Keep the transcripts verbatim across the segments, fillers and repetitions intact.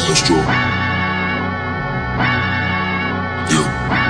Let's go. Yeah.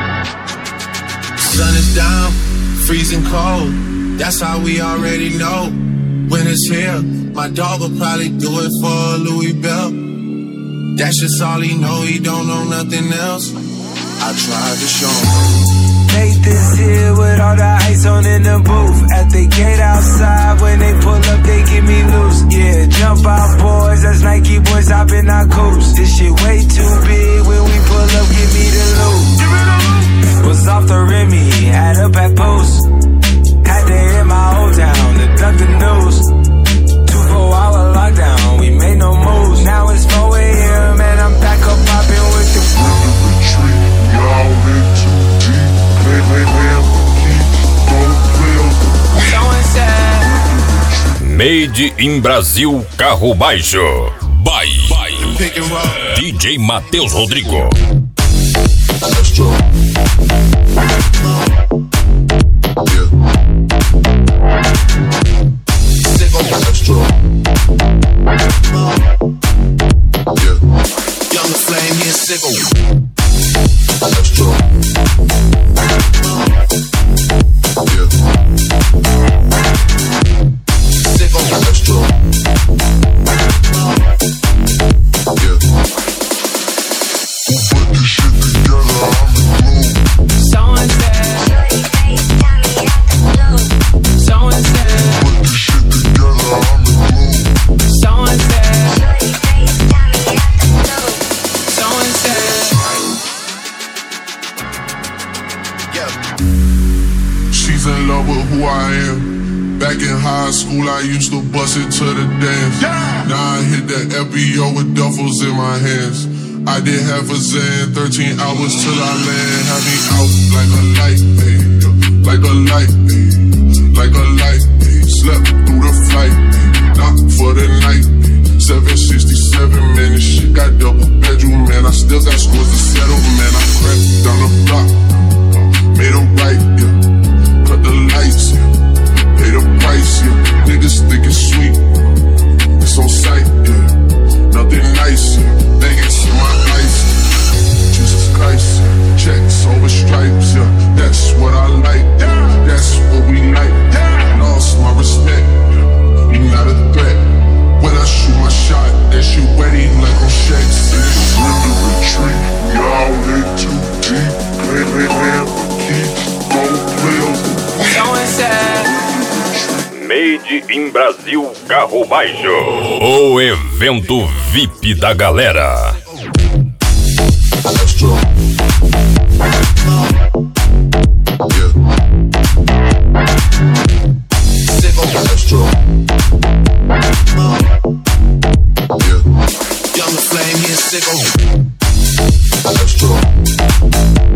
Sun is down, freezing cold. That's how we already know. When it's here, my dog will probably do it for Louis Bell. That's just all he know, he don't know nothing else. I tried to show him. Nathan's here with all the ice on in the booth. At the gate outside, when they pull up, they give me loose. Yeah, jump out boys, that's Nike boys hopping our coops. This shit way too big, when we pull up, give me the loot. Was off the Remy, had up at post. Had to hit my old town to duck the news. Two four hour lockdown, we made no moves. Now it's four a.m. and I'm back up popping with the Retreat, y'all in too deep. Play, play, play, keep, don't play. Someone said Made in Brasil Carro Baixo. By, by Pick and roll. D J Matheus Rodrigo. Let's go. Yeah. Let's go. Yeah. Young flame, he a sicko. Let's go. Yeah. Sicko. Let's go. Yeah. Who put this shit together? I'm in gloom. Someone said Someone said Put this shit together. I'm in gloom. Someone said Someone said Yeah. She's in love with who I am. Back in high school, I used to bust it to the dance. Yeah. Now I hit the F B O with duffels in my hands. I did half a Zan, thirteen hours till I land. Had me out like a light, ayy, like a light, ayy, like a light, ayy. Slept through the flight, ayy, not for the night, ayy. seven sixty-seven, man, this shit got double bedroom, man. I still got scores to settle, man. I crept down the block, made a right, yeah. Cut the lights, yeah. Pay the price, yeah. Niggas think it's sweet, it's on sight, yeah. Nothing nice, yeah. They get to my ice, yeah. Jesus Christ, yeah. Checks over stripes, yeah. That's what I like, yeah. That's what we like, yeah. Lost my respect, yeah. You not a threat. When I shoot my shot, that shit wetty like on Shaq's. In the retreat, y'all in too deep. Play, play, play, keep, don't play. Someone said Made in Brasil Carro Baixo. O evento V I P da galera. Let's go. Yeah. Sicko. Let's go. Yeah. Young flame, he a sicko. Let's go.